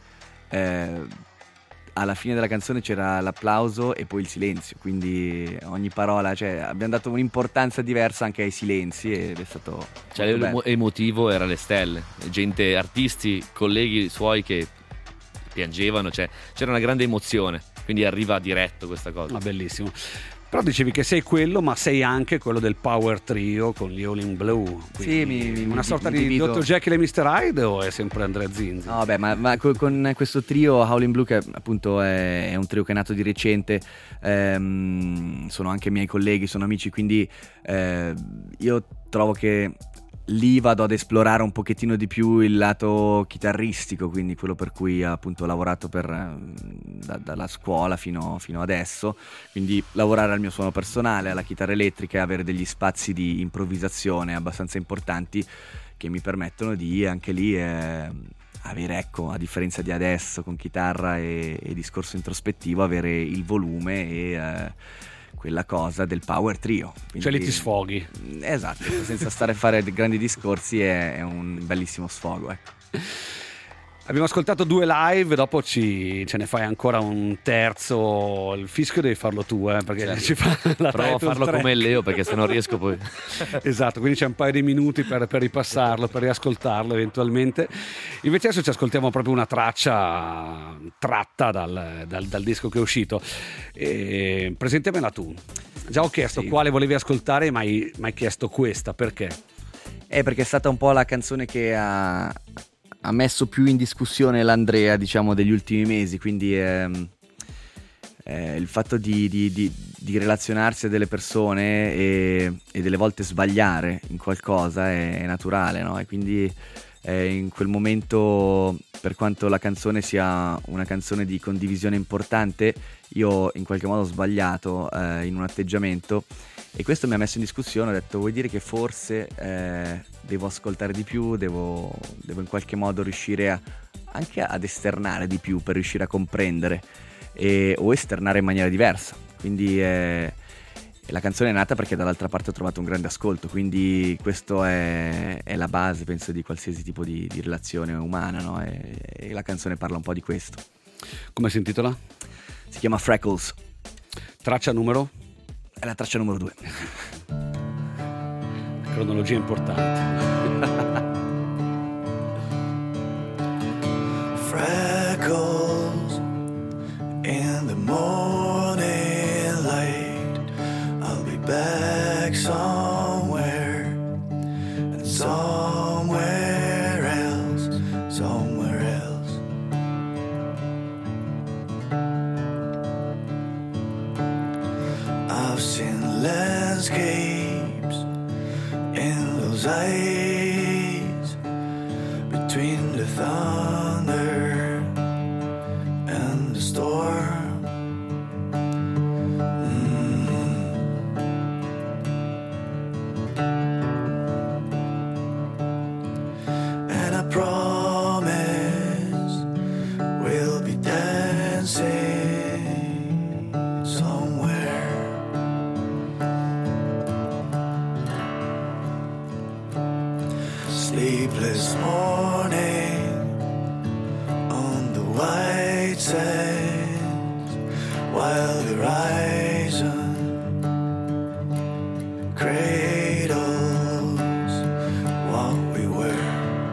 alla fine della canzone c'era l'applauso e poi il silenzio, quindi ogni parola, cioè abbiamo dato un'importanza diversa anche ai silenzi, ed è stato Emotivo era alle stelle, gente, artisti, colleghi suoi che piangevano, cioè c'era una grande emozione, quindi arriva diretto questa cosa. Bellissimo. Però dicevi che sei quello, ma sei anche quello del Power Trio con gli All in Blue. Sì, una sorta di Dr. Jekyll e Mr. Hyde, o è sempre Andrea Zinzi? No, beh, ma con questo trio Howlin' Blue, che appunto è un trio che è nato di recente, sono anche miei colleghi, sono amici, quindi io trovo che lì vado ad esplorare un pochettino di più il lato chitarristico, quindi quello per cui appunto ho lavorato dalla scuola fino adesso, quindi lavorare al mio suono personale, alla chitarra elettrica, e avere degli spazi di improvvisazione abbastanza importanti che mi permettono di anche lì avere, ecco, a differenza di adesso con chitarra e discorso introspettivo, avere il volume e quella cosa del Power Trio. Quindi, cioè lì ti sfoghi. Esatto, senza stare a fare grandi discorsi, è un bellissimo sfogo, ecco. Abbiamo ascoltato 2 live, dopo ce ne fai ancora un terzo. Il fischio devi farlo tu, perché certo. Ci fa la provo a farlo 3. come Leo, perché se non riesco poi. Esatto, quindi c'è un paio di minuti per ripassarlo, per riascoltarlo eventualmente. Invece adesso ci ascoltiamo proprio una traccia tratta dal disco che è uscito. Presentamela tu. Già ho chiesto quale volevi ascoltare, ma hai chiesto questa, perché? Perché è stata un po' la canzone che ha messo più in discussione l'Andrea, diciamo, degli ultimi mesi, quindi il fatto di relazionarsi a delle persone e delle volte sbagliare in qualcosa è naturale, no? E quindi in quel momento, per quanto la canzone sia una canzone di condivisione importante, io in qualche modo ho sbagliato in un atteggiamento, e questo mi ha messo in discussione. Ho detto: vuol dire che forse devo ascoltare di più, devo in qualche modo riuscire anche ad esternare di più, per riuscire a comprendere o esternare in maniera diversa. Quindi la canzone è nata perché dall'altra parte ho trovato un grande ascolto, quindi questo è la base, penso, di qualsiasi tipo di relazione umana, no? E la canzone parla un po' di questo. Come si intitola? Si chiama Freckles. Traccia numero? È la traccia numero 2. Cronologia importante. Freckles in the morning light. I'll be back somewhere and somewhere else, somewhere else. I've seen landscapes in those eyes between the thunder and the storm. And I promise we'll be dancing somewhere. Sleepless morning on the white sands, while the horizon cradles what we were.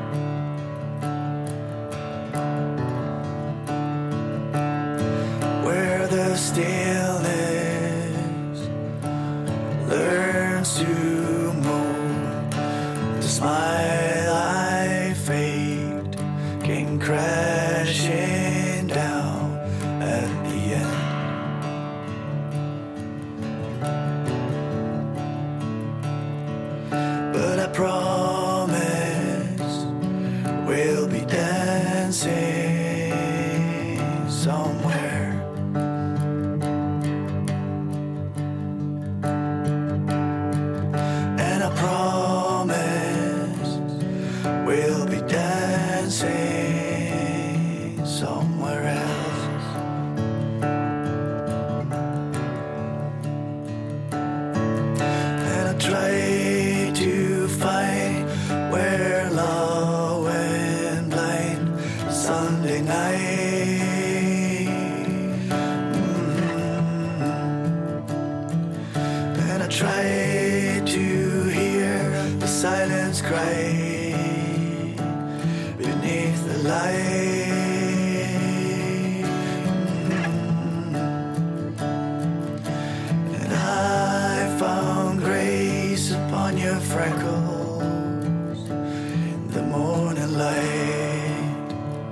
Where the stillness learns to move, the smile I faked came crashing down at the end. But I promise we'll be dancing somewhere. And I promise we'll be dancing somewhere else. And I try to find where love went blind Sunday night. And I try to hear the silence cry beneath the light. And I found grace upon your freckles in the morning light.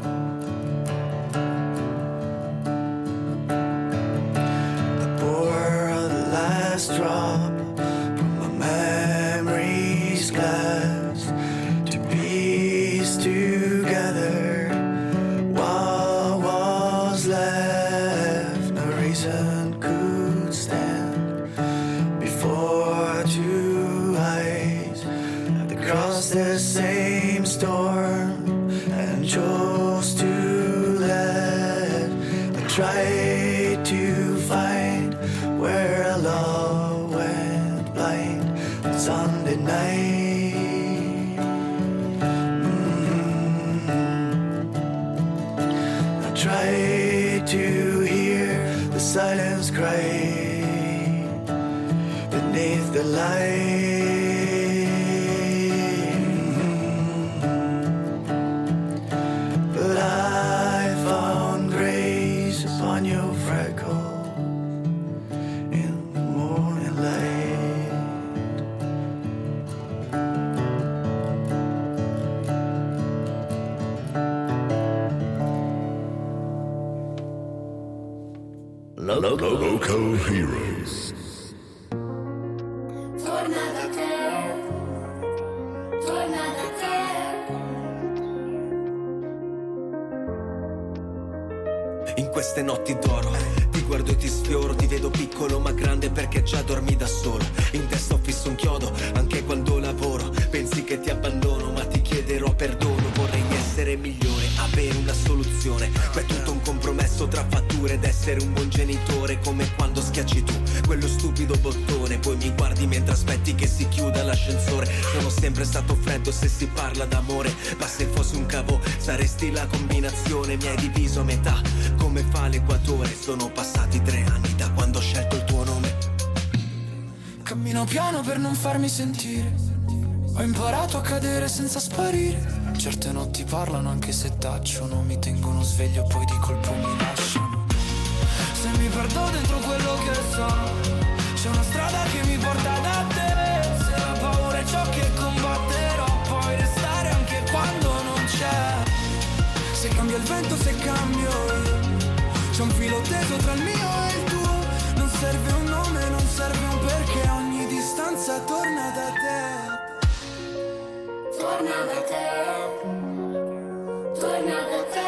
I pour the last drop from my memory's glass to piece together what was left. No reason could stand before two eyes that crossed the same storm and chose to let. I tried to find where our love went blind on Sunday night. I tried to hear the silence cry beneath the light. But I found grace upon your freckles in the morning light. Loco Heroes. Torna da te, torna da te. In queste notti d'oro ti guardo e ti sfioro, ti vedo piccolo ma grande perché già dormi da solo. In testa ho fisso un chiodo anche quando lavoro, pensi che ti abbandono ma ti chiederò perdono. Vorrei essere migliore, avere una soluzione, ma è tutto un compromesso tra fatture ed essere un buon genitore, come quando schiacci tu quello stupido bottone. Poi mi guardi mentre aspetti che si chiuda l'ascensore. Sono sempre stato freddo se si parla d'amore, ma se fossi un cavò saresti la combinazione. Mi hai diviso a metà come fa l'equatore. Sono passati 3 anni da quando ho scelto il tuo nome. Cammino piano per non farmi sentire. Ho imparato a cadere senza sparire. Certe notti parlano anche se tacciono. Mi tengono sveglio poi di colpo mi lasciano. Se mi perdo dentro quello che sono, c'è una strada che mi porta da te. Se la paura è ciò che combatterò, puoi restare anche quando non c'è. Se cambia il vento, se cambio io, c'è un filo teso tra il mio e il tuo. Non serve un nome, non serve un perché. Ogni distanza torna da te. Torna da te, torna da te.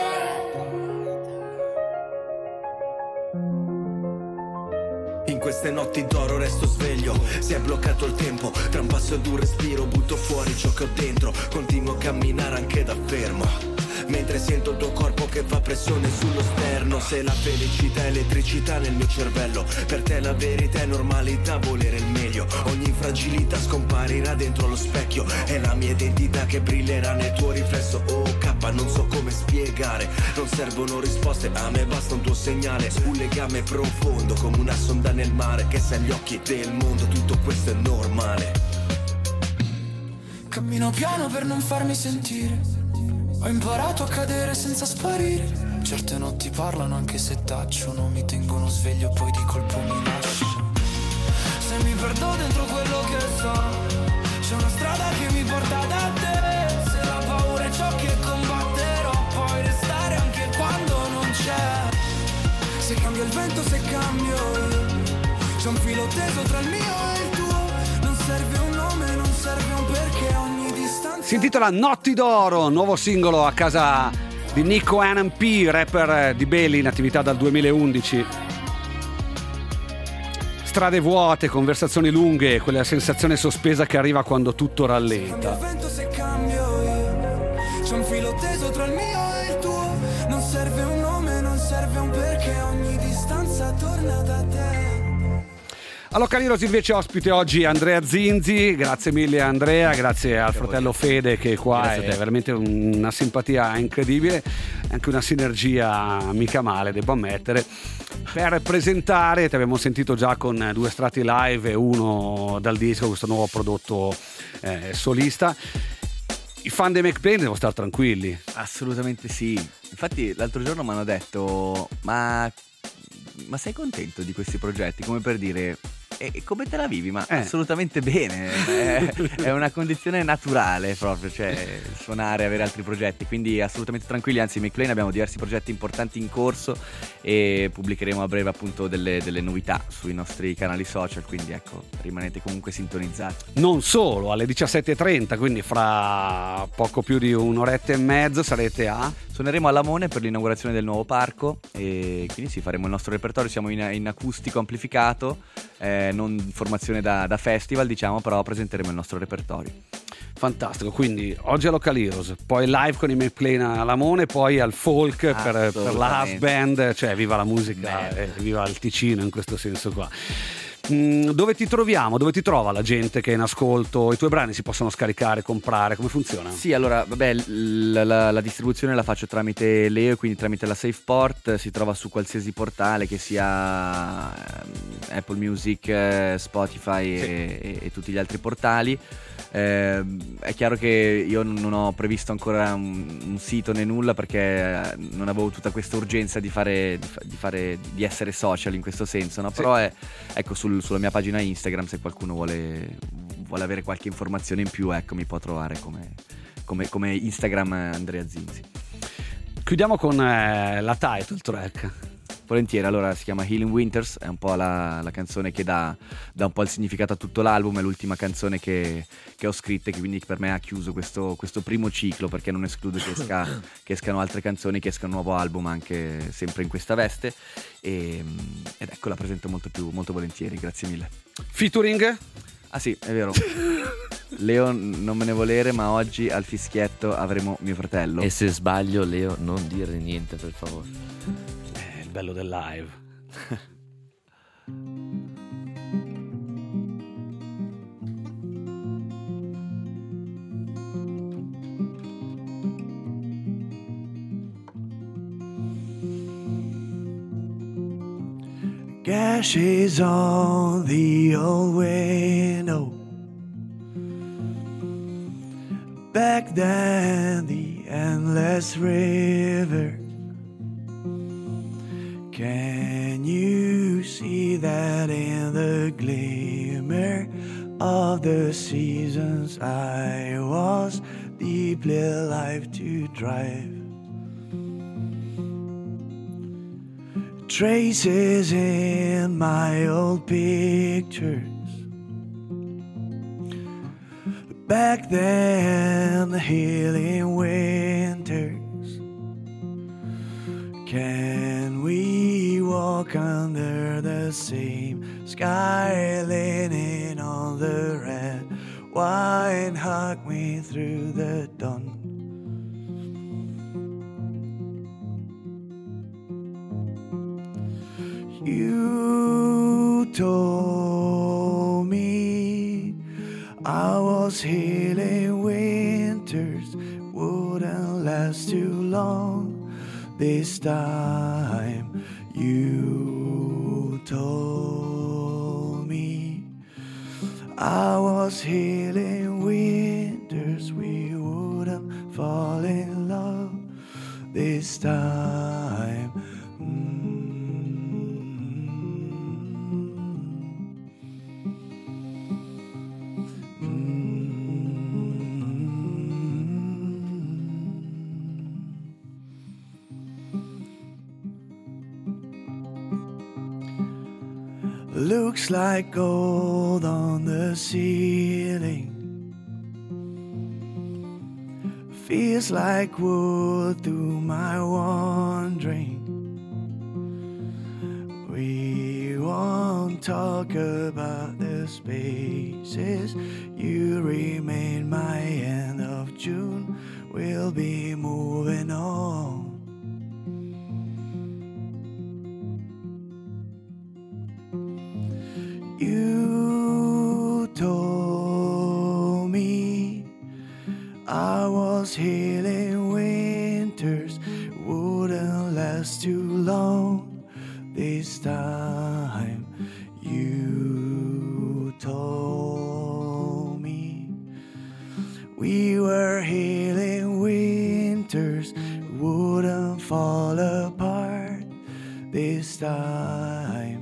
In queste notti d'oro resto sveglio, si è bloccato il tempo. Tra un passo ed un respiro butto fuori ciò che ho dentro. Continuo a camminare anche da fermo, mentre sento il tuo corpo che fa pressione sullo sterno. Se la felicità è elettricità nel mio cervello, per te la verità è normalità, volere il meglio. Ogni fragilità scomparirà dentro lo specchio. È la mia identità che brillerà nel tuo riflesso. Oh K, non so come spiegare. Non servono risposte, a me basta un tuo segnale. Un legame profondo come una sonda nel mare, che se agli occhi del mondo tutto questo è normale. Cammino piano per non farmi sentire. Ho imparato a cadere senza sparire. Certe notti parlano anche se tacciono. Mi tengono sveglio poi di colpo mi lasciano. Se mi perdo dentro quello che sono, c'è una strada che mi porta da te. Se la paura è ciò che combatterò, puoi restare anche quando non c'è. Se cambia il vento, se cambio io, c'è un filo teso tra il mio e il tuo. Non serve un nome, non serve un perché. Ogni distanza Si intitola Notti d'oro, nuovo singolo a casa di Nico NMP, rapper di Belli in attività dal 2011. Strade vuote, conversazioni lunghe, quella sensazione sospesa che arriva quando tutto rallenta. se cambio io, c'è un filo teso tra il mio e il tuo. Non serve un nome, non serve un perché. Ogni distanza torna da te. A Local Heroes invece ospite oggi Andrea Zinzi. Grazie mille Andrea, grazie al fratello Fede che è qua, ed è veramente una simpatia incredibile, anche una sinergia mica male, devo ammettere, per presentare. Ti abbiamo sentito già con 2 estratti live e uno dal disco, questo nuovo prodotto solista. I fan dei McPlain devono stare tranquilli. Assolutamente sì. Infatti l'altro giorno mi hanno detto ma sei contento di questi progetti? Come per dire, e come te la vivi? Ma assolutamente bene, è una condizione naturale proprio, cioè suonare, avere altri progetti, quindi assolutamente tranquilli. Anzi, McPlain abbiamo diversi progetti importanti in corso e pubblicheremo a breve appunto delle novità sui nostri canali social, quindi ecco, rimanete comunque sintonizzati. Non solo, alle 17:30, quindi fra poco più di un'oretta e mezzo sarete suoneremo a Lamone per l'inaugurazione del nuovo parco, e quindi sì, faremo il nostro repertorio. Siamo in acustico amplificato, non in formazione da festival, diciamo, però presenteremo il nostro repertorio. Fantastico, quindi oggi a Local Heroes, poi live con i McPlain a Lamone, poi al Folk per la house band, cioè viva la musica e viva il Ticino in questo senso qua. Dove ti troviamo? Dove ti trova la gente che è in ascolto? I tuoi brani si possono scaricare, comprare? Come funziona? Sì, allora, vabbè, la distribuzione la faccio tramite Leo, quindi tramite la SafePort. Si trova su qualsiasi portale, che sia Apple Music, Spotify e tutti gli altri portali. È chiaro che io non ho previsto ancora un sito né nulla, perché non avevo tutta questa urgenza di essere social in questo senso, no? Sì. Però ecco, sulla mia pagina Instagram, se qualcuno vuole avere qualche informazione in più, ecco, mi può trovare come Instagram Andrea Zinzi. Chiudiamo con la title track. Volentieri. Allora, si chiama Healing Winters, è un po' la canzone che dà un po' il significato a tutto l'album. È l'ultima canzone che ho scritto, e che quindi per me ha chiuso questo primo ciclo, perché non escludo che escano altre canzoni, che esca un nuovo album anche sempre in questa veste, ed ecco, la presento molto volentieri. Grazie mille. Featuring? Ah sì, è vero. Leo non me ne volere, ma oggi al fischietto avremo mio fratello. E se sbaglio, Leo, non dire niente, per favore. Bello del live. gashes on the old window. Back then, the endless river. Can you see that in the glimmer of the seasons? I was deeply alive to drive. Traces in my old pictures. Back then, the healing winters. Can we walk under the same sky, leaning on the red wine, hug me through the dawn? You told me I was healing winters wouldn't last too long. This time you told me I was healing winters, we wouldn't fall in love this time. Looks like gold on the ceiling. Feels like wood through my wandering. We won't talk about the spaces. You remain my end of June. We'll be moving on. You told me I was healing winters wouldn't last too long. This time you told me we were healing winters wouldn't fall apart this time.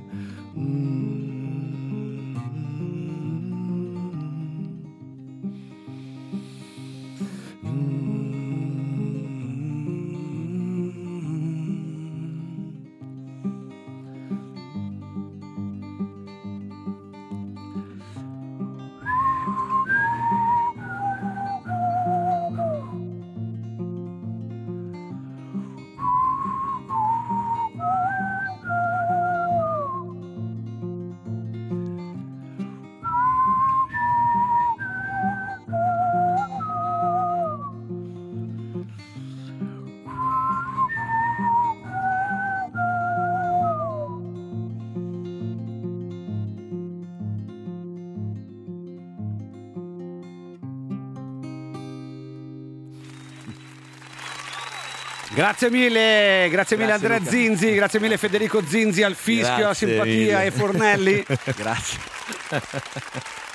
Grazie mille Andrea Luca. Zinzi, grazie mille Federico Zinzi al fischio, alla Grazie simpatia mille. e Fornelli. Grazie.